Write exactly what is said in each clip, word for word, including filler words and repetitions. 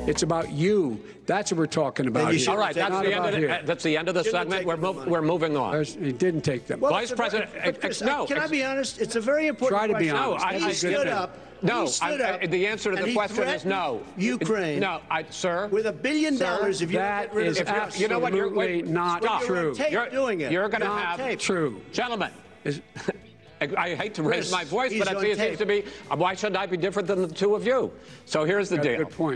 It's about you. That's what we're talking about. All right, that's the, end of the, that's the end of the segment. We're, mov- we're moving on. He didn't take them. Well, Vice President, very, Chris, no. Can I be honest? It's a very important Try to question. be honest. No, I, he I, stood I, up. No, he stood I, up, I, the answer to the question is no. Ukraine. No, I, sir. With a billion sir, dollars, if you that get rid is of absolutely you know what, you're, wait, not stop. true. You're on tape You're doing it. You're going to Not have tape. True, gentlemen. Is, I hate to raise Chris, my voice, but he's it on seems tape. to be. Why should I be different than the two of you? So here's the deal. Good point.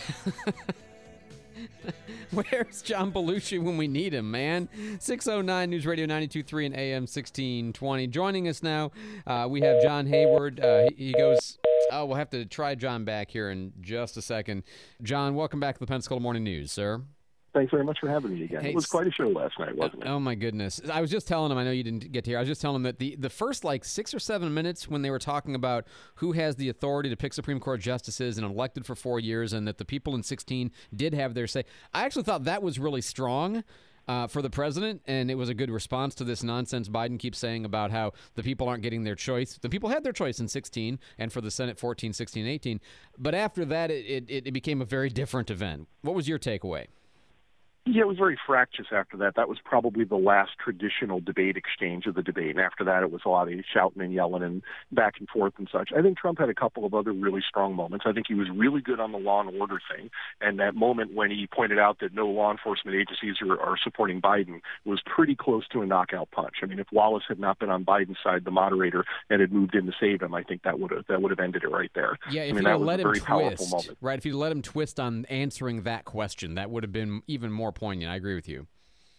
Where's John Belushi when we need him, man? six oh nine News Radio ninety-two point three and A M sixteen twenty. Joining us now, uh, we have John Hayward. Uh, he, he goes, oh, we'll have to try John back here in just a second. John, welcome back to the Pensacola Morning News, sir. Thanks very much for having me again. Hey, it was quite a show last night, wasn't it? Oh, my goodness. I was just telling him, I know you didn't get to hear, I was just telling him that the, the first, like, six or seven minutes when they were talking about who has the authority to pick Supreme Court justices and elected for four years and that the people in sixteen did have their say, I actually thought that was really strong. Uh, for the president, and it was a good response to this nonsense Biden keeps saying about how the people aren't getting their choice. The people had their choice in sixteen, and for the Senate, fourteen, sixteen, eighteen. But after that, it, it, it became a very different event. What was your takeaway? Yeah, it was very fractious after that. That was probably the last traditional debate exchange of the debate. And after that, it was a lot of shouting and yelling and back and forth and such. I think Trump had a couple of other really strong moments. I think he was really good on the law and order thing. And that moment when he pointed out that no law enforcement agencies are, are supporting Biden was pretty close to a knockout punch. I mean, if Wallace had not been on Biden's side, the moderator, and had moved in to save him, I think that would have that would have ended it right there. Yeah, if I mean, you that was let a him very powerful twist, moment. right? If you let him twist on answering that question, that would have been even more poignant. I agree with you.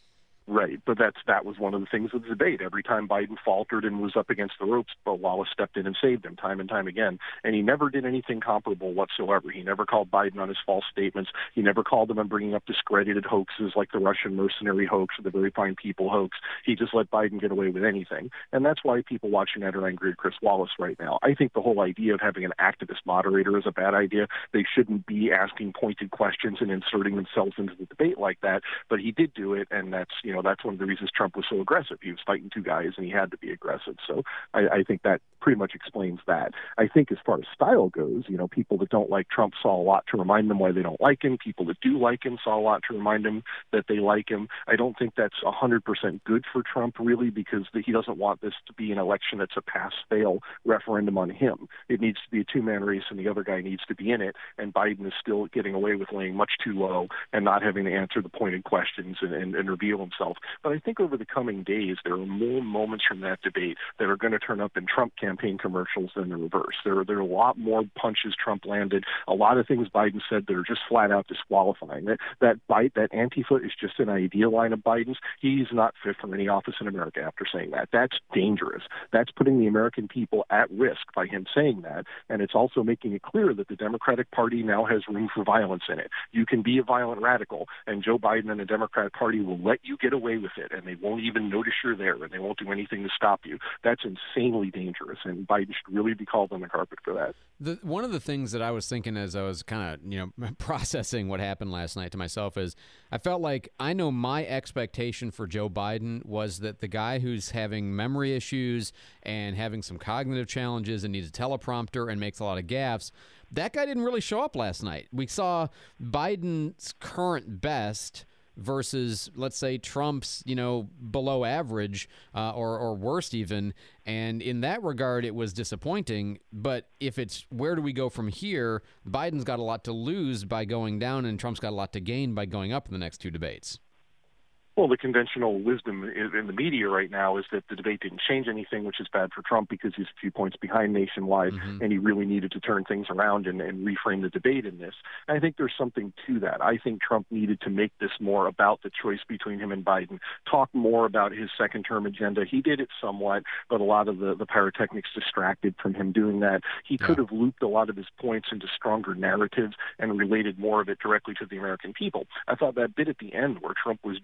Right, but that's that was one of the things of the debate. Every time Biden faltered and was up against the ropes, but Wallace stepped in and saved him time and time again. And he never did anything comparable whatsoever. He never called Biden on his false statements. He never called him on bringing up discredited hoaxes like the Russian mercenary hoax or the Very Fine People hoax. He just let Biden get away with anything. And that's why people watching that are angry at Chris Wallace right now. I think the whole idea of having an activist moderator is a bad idea. They shouldn't be asking pointed questions and inserting themselves into the debate like that. But he did do it, and that's, you know, that's one of the reasons Trump was so aggressive. He was fighting two guys, and he had to be aggressive. So I, I think that pretty much explains that. I think as far as style goes, you know, people that don't like Trump saw a lot to remind them why they don't like him. People that do like him saw a lot to remind them that they like him. I don't think that's one hundred percent good for Trump, really, because the, he doesn't want this to be an election that's a pass-fail referendum on him. It needs to be a two-man race, and the other guy needs to be in it, and Biden is still getting away with laying much too low and not having to answer the pointed questions and, and, and reveal himself. But I think over the coming days, there are more moments from that debate that are going to turn up in Trump campaign commercials than the reverse. There are, there are a lot more punches Trump landed, a lot of things Biden said that are just flat out disqualifying. That that bite, that Antifa is just an idea line of Biden's. He's not fit for any office in America after saying that. That's dangerous. That's putting the American people at risk by him saying that. And it's also making it clear that the Democratic Party now has room for violence in it. You can be a violent radical, and Joe Biden and the Democratic Party will let you get away with it, and they won't even notice you're there, and they won't do anything to stop you. That's insanely dangerous, and Biden should really be called on the carpet for that. The, one of the things that I was thinking as I was kind of, you know, processing what happened last night to myself is I felt like I know my expectation for Joe Biden was that the guy who's having memory issues and having some cognitive challenges and needs a teleprompter and makes a lot of gaffes, that guy didn't really show up last night. We saw Biden's current best versus, let's say, Trump's, you know, below average uh, or, or worst even. And in that regard, it was disappointing. But if it's where do we go from here, Biden's got a lot to lose by going down and Trump's got a lot to gain by going up in the next two debates. Well, the conventional wisdom in the media right now is that the debate didn't change anything, which is bad for Trump because he's a few points behind nationwide, mm-hmm. and he really needed to turn things around and, and reframe the debate in this. And I think there's something to that. I think Trump needed to make this more about the choice between him and Biden, talk more about his second-term agenda. He did it somewhat, but a lot of the, the pyrotechnics distracted from him doing that. He yeah. could have looped a lot of his points into stronger narratives and related more of it directly to the American people. I thought that bit at the end where Trump was genuinely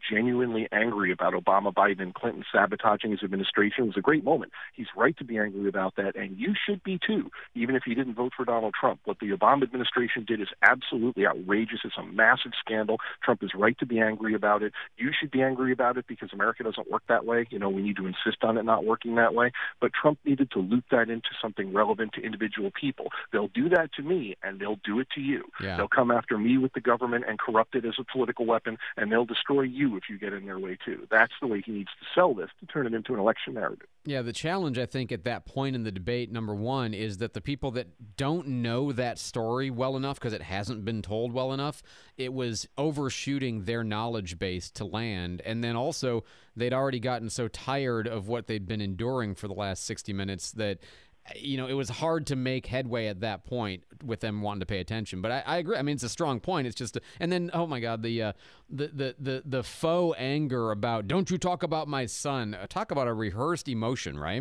genuinely angry about Obama, Biden, and Clinton sabotaging his administration. It was a great moment. He's right to be angry about that, and you should be too, even if you didn't vote for Donald Trump. What the Obama administration did is absolutely outrageous. It's a massive scandal. Trump is right to be angry about it. You should be angry about it because America doesn't work that way. You know, we need to insist on it not working that way. But Trump needed to loop that into something relevant to individual people. They'll do that to me, and they'll do it to you. Yeah. They'll come after me with the government and corrupt it as a political weapon, and they'll destroy you if you get in their way too. That's the way he needs to sell this to turn it into an election narrative. Yeah, the challenge, I think, at that point in the debate, number one, is that the people that don't know that story well enough because it hasn't been told well enough, it was overshooting their knowledge base to land. And then also, they'd already gotten so tired of what they'd been enduring for the last sixty minutes that, you know, it was hard to make headway at that point with them wanting to pay attention. But I, I agree. I mean, it's a strong point. It's just, a, and then, oh my God, the, uh, the the the the faux anger about, don't you talk about my son? Uh, talk about a rehearsed emotion, right?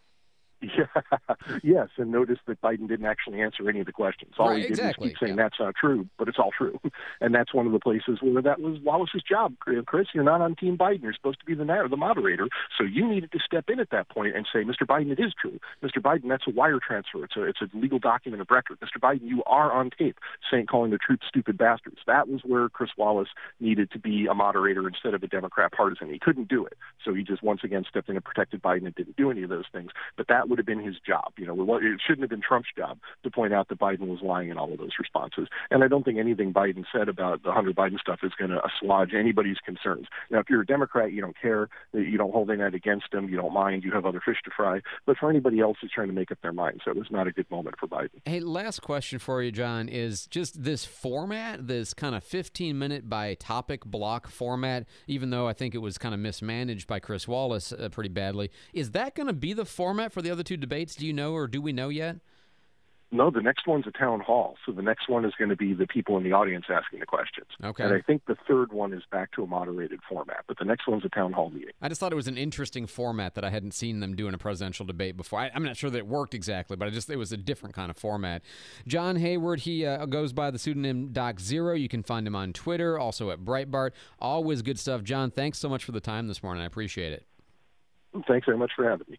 Yeah, yes, and notice that Biden didn't actually answer any of the questions. All Right, he did exactly, was keep saying yeah. that's not true, but it's all true. And that's one of the places where that was Wallace's job. Chris, you're not on Team Biden. You're supposed to be the, the moderator. So you needed to step in at that point and say, Mister Biden, it is true. Mister Biden, that's a wire transfer. It's a, it's a legal document of record. Mister Biden, you are on tape saying, calling the troops stupid bastards. That was where Chris Wallace needed to be a moderator instead of a Democrat partisan. He couldn't do it. So he just once again stepped in and protected Biden and didn't do any of those things. But that would have been his job. You know, it shouldn't have been Trump's job to point out that Biden was lying in all of those responses. And I don't think anything Biden said about the Hunter Biden stuff is going to assuage anybody's concerns. Now, if you're a Democrat, you don't care, you don't hold any of that against them, you don't mind, you have other fish to fry. But for anybody else who's trying to make up their mind, so it was not a good moment for Biden. Hey, last question for you, John, is just this format, this kind of fifteen-minute by topic block format, even though I think it was kind of mismanaged by Chris Wallace uh, pretty badly. Is that going to be the format for the other two debates? Do you know, or do we know yet? No, the next one's a town hall. So the next one is going to be the people in the audience asking the questions. Okay. And I think the third one is back to a moderated format, but the next one's a town hall meeting. I just thought it was an interesting format that I hadn't seen them do in a presidential debate before. I, I'm not sure that it worked exactly, but I just it was a different kind of format. John Hayward, he uh, goes by the pseudonym Doc Zero. You can find him on Twitter, also at Breitbart. Always good stuff. John, thanks so much for the time this morning. I appreciate it. Thanks very much for having me.